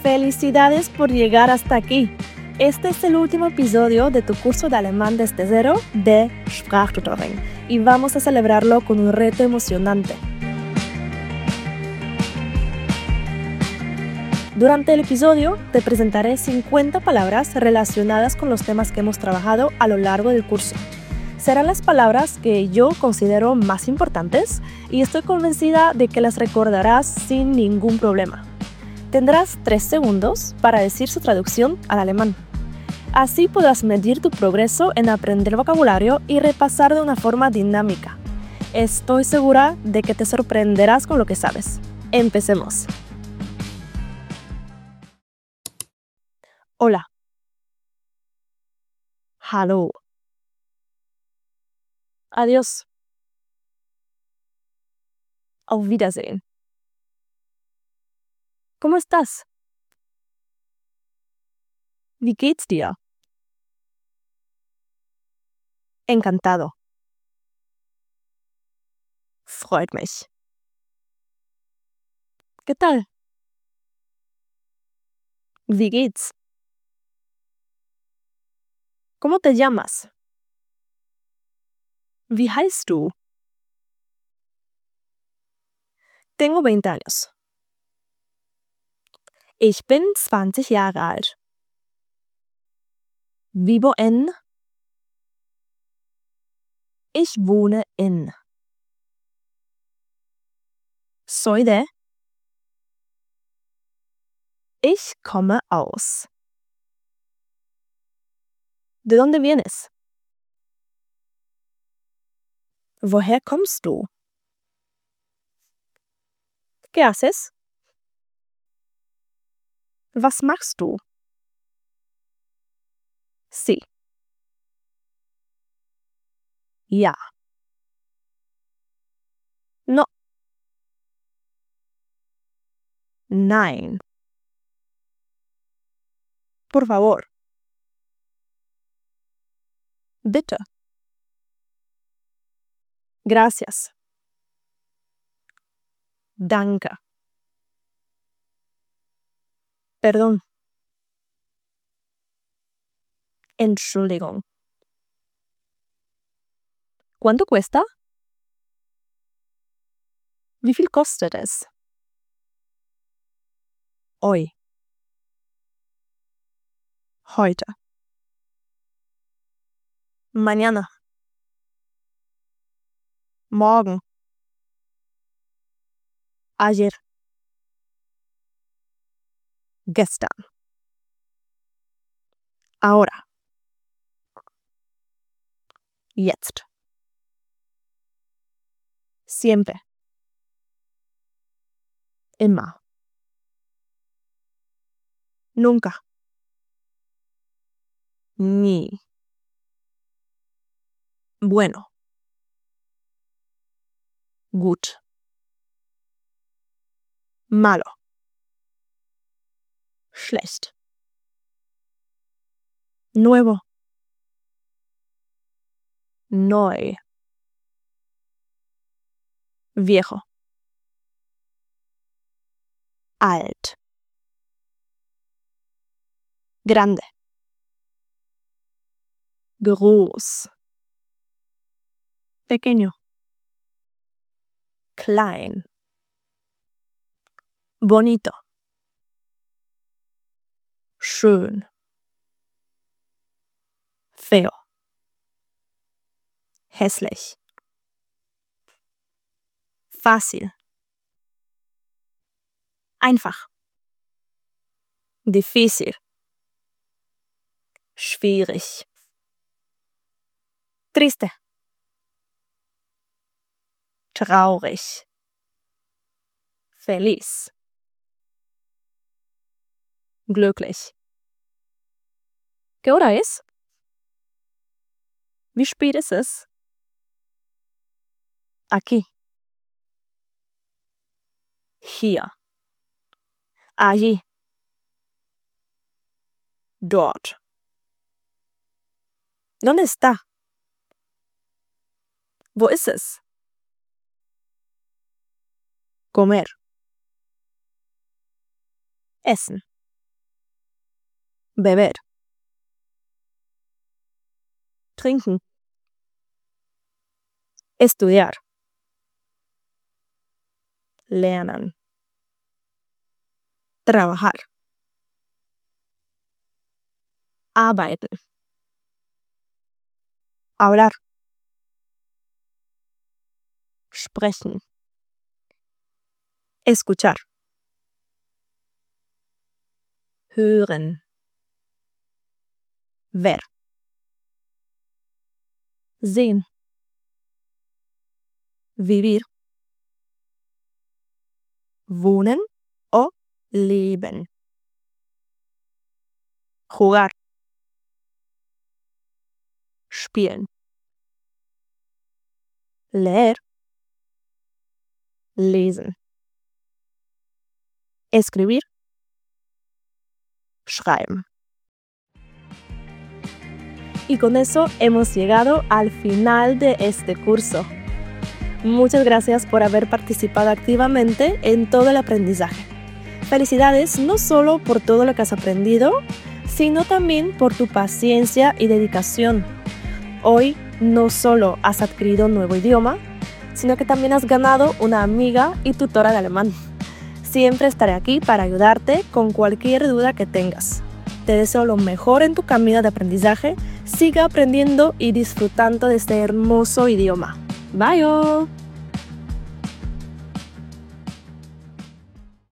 Felicidades por llegar hasta aquí. Este es el último episodio de tu curso de alemán desde cero de Sprachtutoring y vamos a celebrarlo con un reto emocionante. Durante el episodio te presentaré 50 palabras relacionadas con los temas que hemos trabajado a lo largo del curso. Serán las palabras que yo considero más importantes y estoy convencida de que las recordarás sin ningún problema. Tendrás 3 segundos para decir su traducción al alemán. Así podrás medir tu progreso en aprender vocabulario y repasar de una forma dinámica. Estoy segura de que te sorprenderás con lo que sabes. Empecemos. Hola. Hallo. Adiós. Auf Wiedersehen. ¿Cómo estás? Wie geht's dir? Encantado. Freut mich. ¿Qué tal? Wie geht's? ¿Cómo te llamas? Wie heißt du? Tengo 20 años. Ich bin 20 Jahre alt. Vivo en. Ich wohne in. Soy de. Ich komme aus. ¿De dónde vienes? Woher kommst du? ¿Qué haces? Was machst du? Sí. Ja. No. Nein. Por favor. Bitte. Gracias. Danke. Perdón. Entschuldigung. ¿Cuánto cuesta? Wie viel kostet es? Hoy. Heute. Mañana. Morgen. Ayer. Gestern. Ahora. Jetzt. Siempre. Immer. Nunca. Nie. Bueno. Gut. Malo. Schlecht. Nuevo. Neu. Viejo. Alt. Grande. Groß. Pequeño. Klein. Bonito. Schön. Feo. Hässlich. Fácil. Einfach. Difícil. Schwierig. Triste. Traurig. Feliz. Glücklich. ¿Qué hora es? Wie spät ist es? Aquí. Hier. Allí. Dort. ¿Dónde está? Wo ist es? Comer. Essen. beber, trinken, estudiar, lernen, trabajar, arbeiten, hablar, sprechen, escuchar, hören, ver, sehen, vivir, wohnen o leben, jugar, spielen, leer, lesen, escribir, schreiben. Y con eso hemos llegado al final de este curso. Muchas gracias por haber participado activamente en todo el aprendizaje. Felicidades no solo por todo lo que has aprendido, sino también por tu paciencia y dedicación. Hoy no solo has adquirido un nuevo idioma, sino que también has ganado una amiga y tutora de alemán. Siempre estaré aquí para ayudarte con cualquier duda que tengas. Te deseo lo mejor en tu camino de aprendizaje. Siga aprendiendo y disfrutando de este hermoso idioma. Bye.